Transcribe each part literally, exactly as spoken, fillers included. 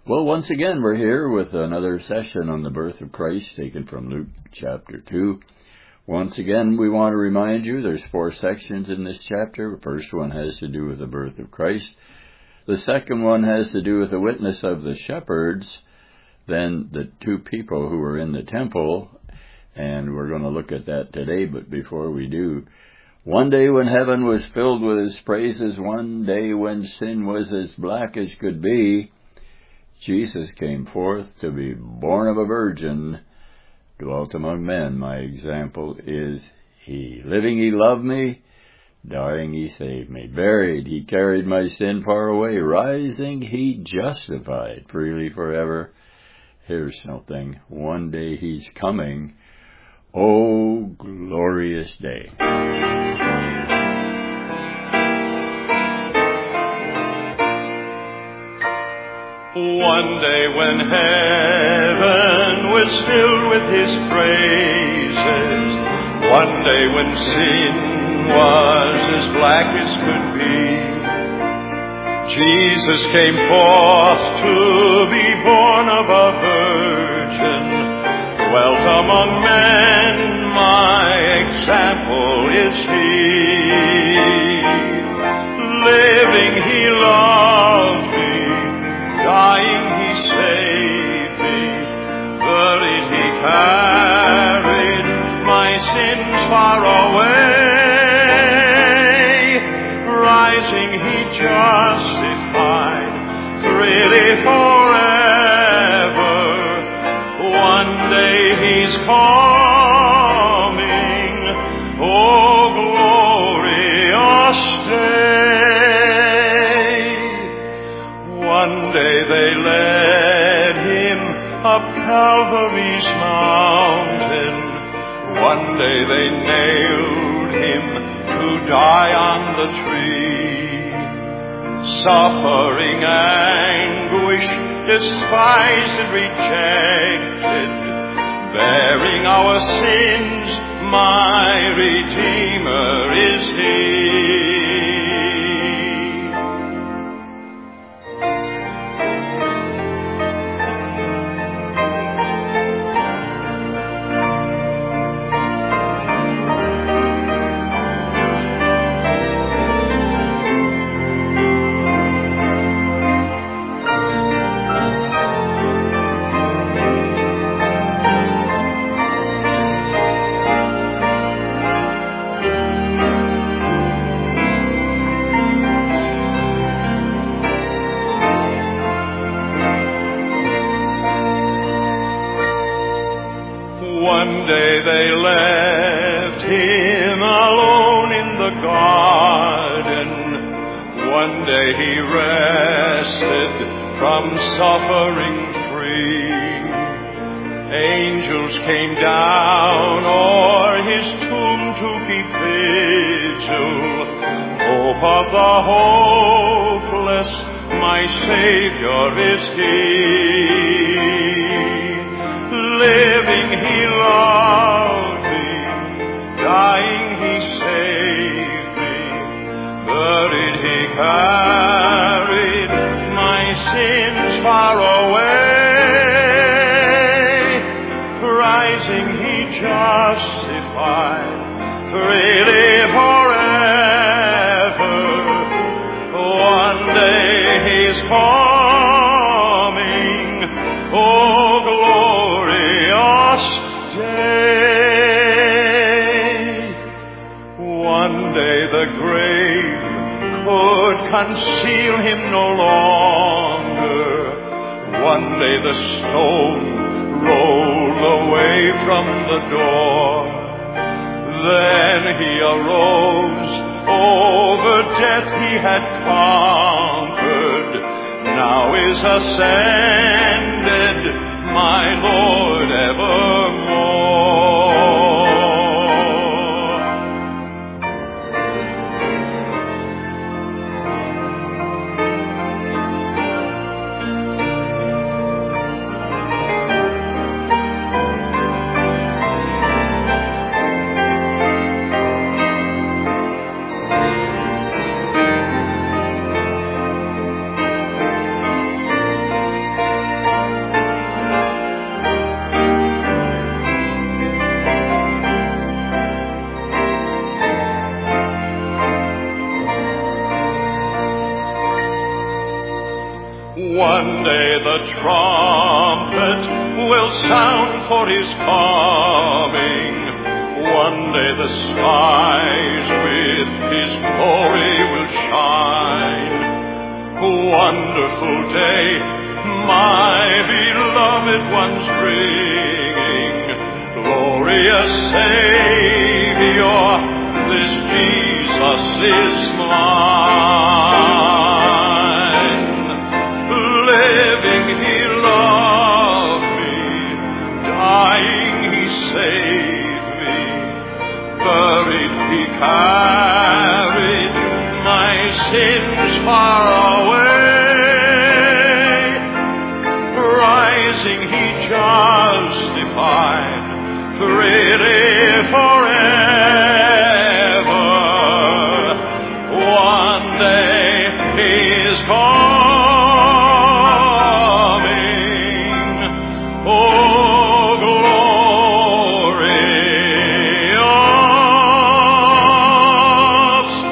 Well, once again, we're here with another session on the birth of Christ, taken from Luke chapter two. Once again, we want to remind you there's four sections in this chapter. The first one has to do with the birth of Christ. The second one has to do with the witness of the shepherds, then the two people who were in the temple, and we're going to look at that today. But before we do, one day when heaven was filled with his praises, one day when sin was as black as could be, Jesus came forth to be born of a virgin, dwelt among men. My example is he. Living, he loved me. Dying, he saved me. Buried, he carried my sin far away. Rising, he justified freely forever. Here's something. One day he's coming. Oh, glorious day. One day when heaven was filled with his praises, one day when sin was as black as could be, Jesus came forth to be born of a virgin, dwelt among men, my example is he. Living, he loved me. Dying, he saved me. Buried, he carried my sins far away. Rising, he justified freely forever. One day he's coming. Oh, glorious day. One day they led him up Calvary's mountain. One day they nailed him to die on the tree. Suffering anguish, despised and rejected, bearing our sins, my Redeemer is he. One day they left him alone in the garden. One day he rested from suffering free. Angels came down o'er his tomb to keep vigil. Hope of the hopeless, my Savior is he. Living, he loved me. Dying, he saved me. Buried, he carried my sins far away. Rising, he justified freely forever. One day he's coming. Oh, glorious day. One day the grave could conceal him no longer. One day the stone rolled away from the door. Then he arose, over death he had conquered, now is ascended, my Lord evermore. One day the trumpet will sound for his coming. One day the skies with his glory will shine. Wonderful day, my beloved ones bringing. Glorious Savior, this Jesus is mine. Living he loved me, dying he saved me, buried he carried my sins far away, rising he justified, freely forever. One day he is coming, oh glorious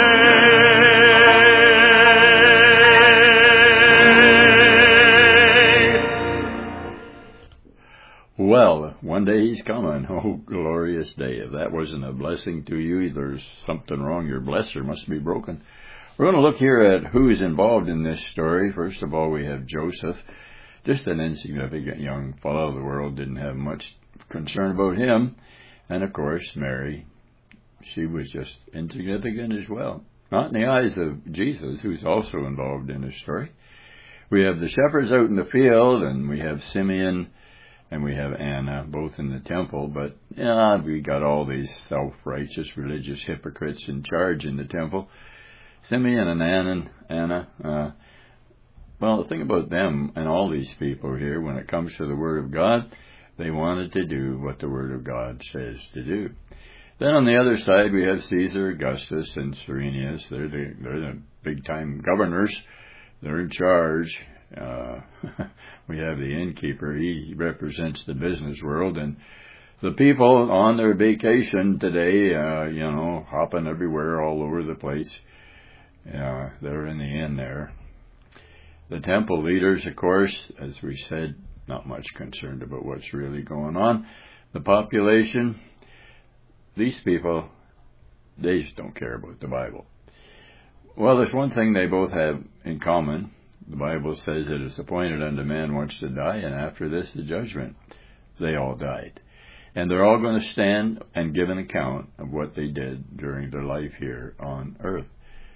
day. Well, one day he's coming. Oh, glorious day. If that wasn't a blessing to you, there's something wrong. Your blesser must be broken. We're going to look here at who's involved in this story. First of all, we have Joseph, just an insignificant young fellow. The world didn't have much concern about him. And, of course, Mary, she was just insignificant as well. Not in the eyes of Jesus, who's also involved in this story. We have the shepherds out in the field, and we have Simeon, and we have Anna, both in the temple. But, yeah, we got all these self-righteous religious hypocrites in charge in the temple. Simeon and Anna, Anna uh, well, the thing about them and all these people here, when it comes to the Word of God, they wanted to do what the Word of God says to do. Then on the other side, we have Caesar, Augustus, and Cyrenius. They're the, they're the big-time governors. They're in charge. Uh, we have the innkeeper. He represents the business world. And the people on their vacation today, uh, you know, hopping everywhere all over the place. Uh, they're in the inn there. The temple leaders, of course, as we said, not much concerned about what's really going on. The population, these people, they just don't care about the Bible. Well, there's one thing they both have in common. The Bible says it is appointed unto man once to die, and after this the judgment. They all died. And they're all going to stand and give an account of what they did during their life here on earth.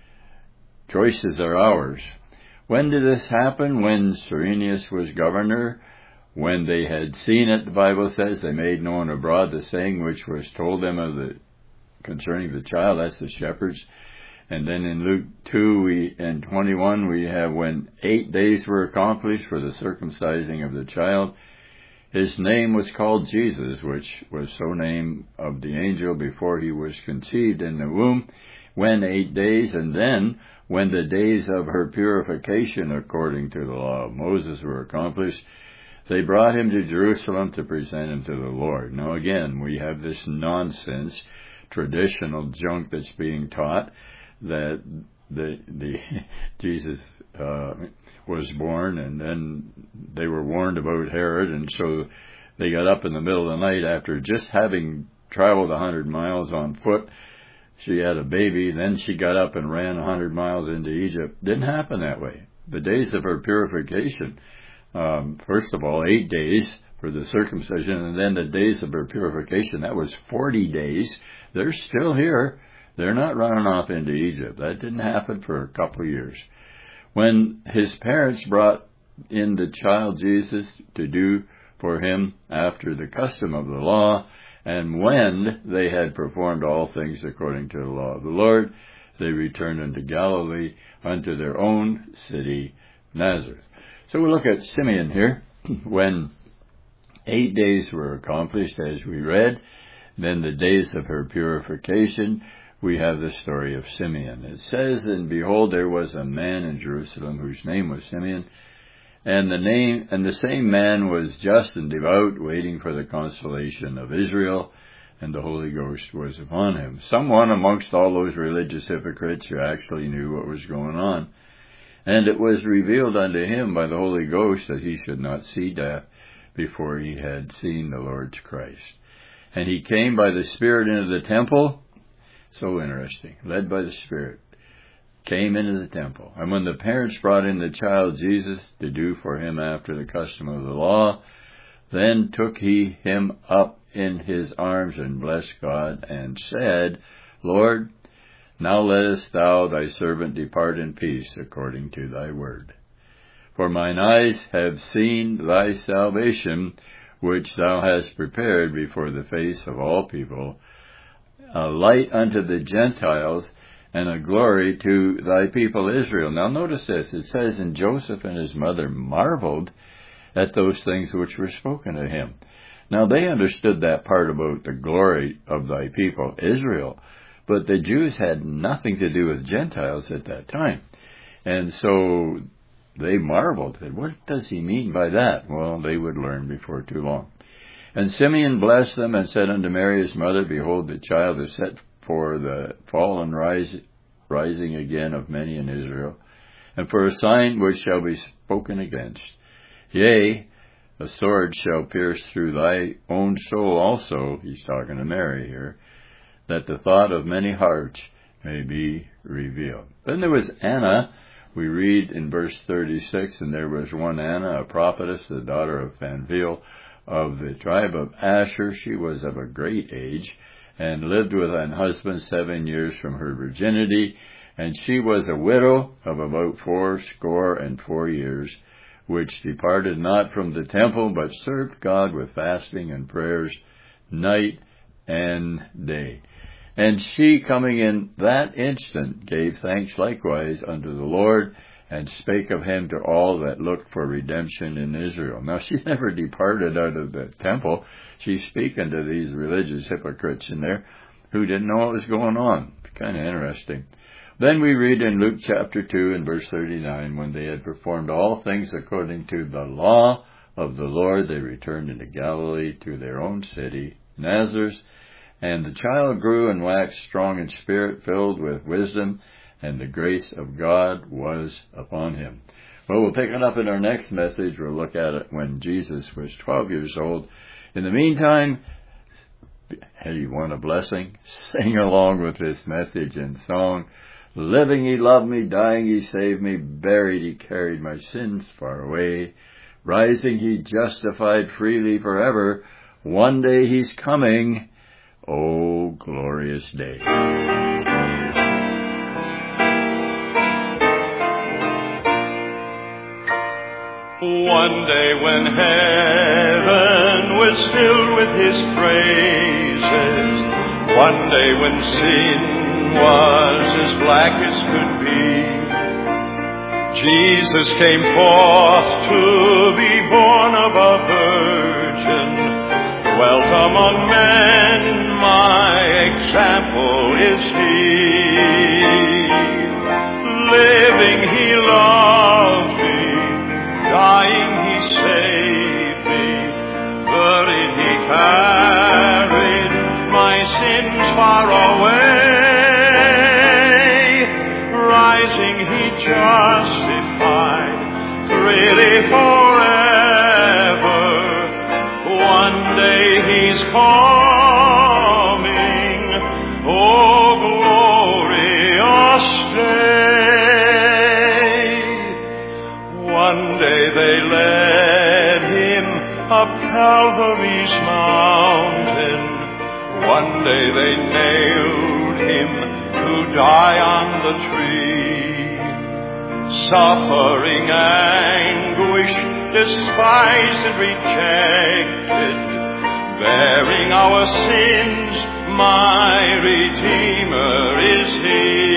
Choices are ours. When did this happen? When Cyrenius was governor? When they had seen it, the Bible says, they made known abroad the saying which was told them of the concerning the child. That's the shepherds. And then in Luke two we, and twenty-one, we have when eight days were accomplished for the circumcising of the child. His name was called Jesus, which was so named of the angel before he was conceived in the womb. When eight days, and then when the days of her purification according to the law of Moses were accomplished, they brought him to Jerusalem to present him to the Lord. Now again, we have this nonsense, traditional junk that's being taught, that the the Jesus uh, was born, and then they were warned about Herod, and so they got up in the middle of the night after just having traveled a hundred miles on foot. She had a baby, then she got up and ran a hundred miles into Egypt. Didn't happen that way. The days of her purification, um, first of all, eight days for the circumcision, and then the days of her purification, that was forty days. They're still here. They're not running off into Egypt. That didn't happen for a couple of years. When his parents brought in the child Jesus to do for him after the custom of the law, and when they had performed all things according to the law of the Lord, they returned unto Galilee, unto their own city, Nazareth. So we look at Simeon here. When eight days were accomplished, as we read, then the days of her purification, we have the story of Simeon. It says, and behold, there was a man in Jerusalem whose name was Simeon, and the name and the same man was just and devout, waiting for the consolation of Israel, and the Holy Ghost was upon him. Someone amongst all those religious hypocrites who actually knew what was going on. And it was revealed unto him by the Holy Ghost that he should not see death before he had seen the Lord's Christ. And he came by the Spirit into the temple. So interesting. Led by the Spirit. Came into the temple. And when the parents brought in the child Jesus to do for him after the custom of the law, then took he him up in his arms and blessed God and said, Lord, now lettest thou thy servant depart in peace according to thy word. For mine eyes have seen thy salvation, which thou hast prepared before the face of all people, a light unto the Gentiles, and a glory to thy people Israel. Now notice this. It says, and Joseph and his mother marveled at those things which were spoken to him. Now they understood that part about the glory of thy people Israel, but the Jews had nothing to do with Gentiles at that time. And so they marveled. What does he mean by that? Well, they would learn before too long. And Simeon blessed them and said unto Mary his mother, Behold, the child is set for the fall and rise, rising again of many in Israel, and for a sign which shall be spoken against. Yea, a sword shall pierce through thy own soul also, he's talking to Mary here, that the thought of many hearts may be revealed. Then there was Anna. We read in verse thirty-six, and there was one Anna, a prophetess, the daughter of Phanuel, of the tribe of Asher. She was of a great age, and lived with an husband seven years from her virginity, and she was a widow of about fourscore and four years, which departed not from the temple, but served God with fasting and prayers night and day. And she, coming in that instant, gave thanks likewise unto the Lord, and spake of him to all that looked for redemption in Israel. Now, she never departed out of the temple. She's speaking to these religious hypocrites in there who didn't know what was going on. Kind of interesting. Then we read in Luke chapter two and verse thirty-nine, when they had performed all things according to the law of the Lord, they returned into Galilee to their own city, Nazareth. And the child grew and waxed strong in spirit, filled with wisdom, and the grace of God was upon him. Well, we'll pick it up in our next message. We'll look at it when Jesus was twelve years old. In the meantime, hey, you want a blessing? Sing along with this message and song. Living he loved me, dying he saved me, buried he carried my sins far away. Rising he justified freely forever. One day he's coming. Oh, glorious day. One day when heaven was filled with his praises, one day when sin was as black as could be, Jesus came forth to be born of a virgin, dwelt among men, my example is he. Living he loved me, dying he saved me, buried he carried my sins far away, rising he justified freely forever. One day he's coming, oh glorious day. One day they led him up Calvary's mountain. One day they nailed him to die on the tree. Suffering anguish, despised and rejected, bearing our sins, my Redeemer is he.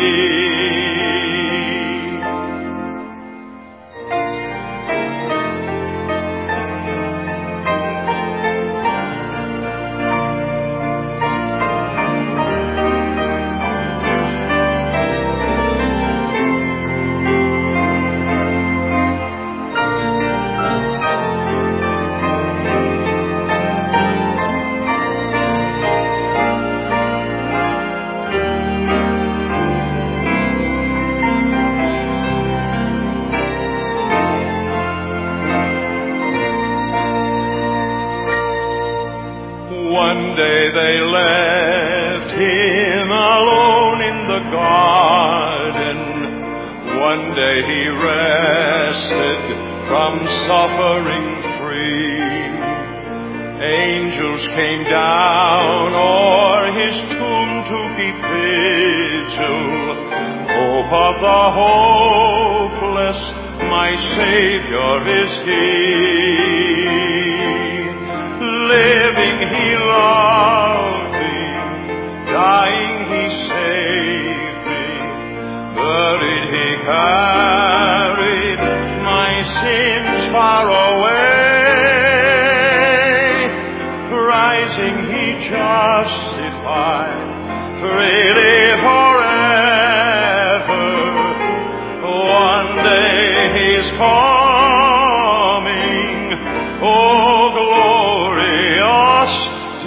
they left him alone in the garden. One day he rested from suffering free. Angels came down o'er his tomb to keep vigil. Hope of the hopeless, my Savior is He. Living He loved me, dying He saved me, buried He carried my sins far away, rising He justified, freely forever. One day He's coming, oh glorious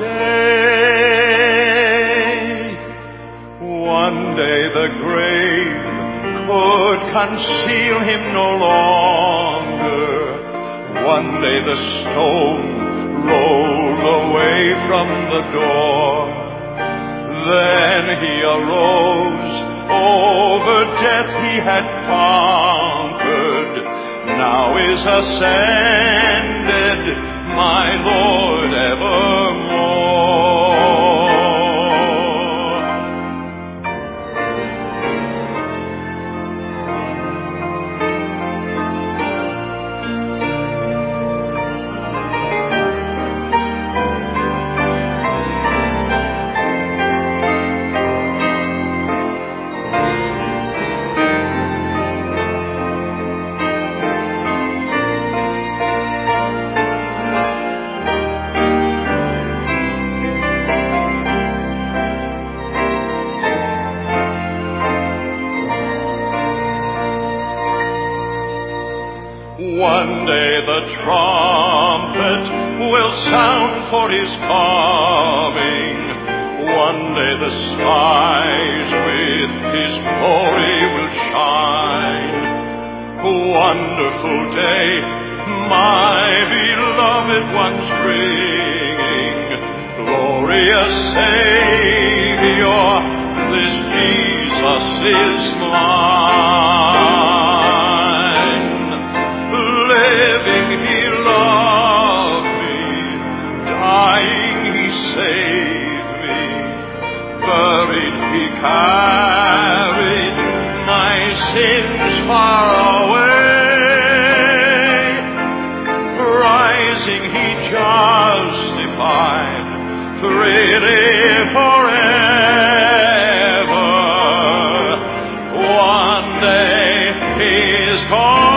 day. One day the grave could conceal Him no longer. One day the stone rolled away from the door. Then He arose, over death He had conquered, now is ascended, my Lord evermore. One day the trumpet will sound for His coming. One day the skies with His glory will shine. Wonderful day, my beloved ones bringing. Glorious Savior, this Jesus is mine. Living He loved me, dying He saved me, buried He carried my sins far away, rising He justified, freely forever. One day He is gone.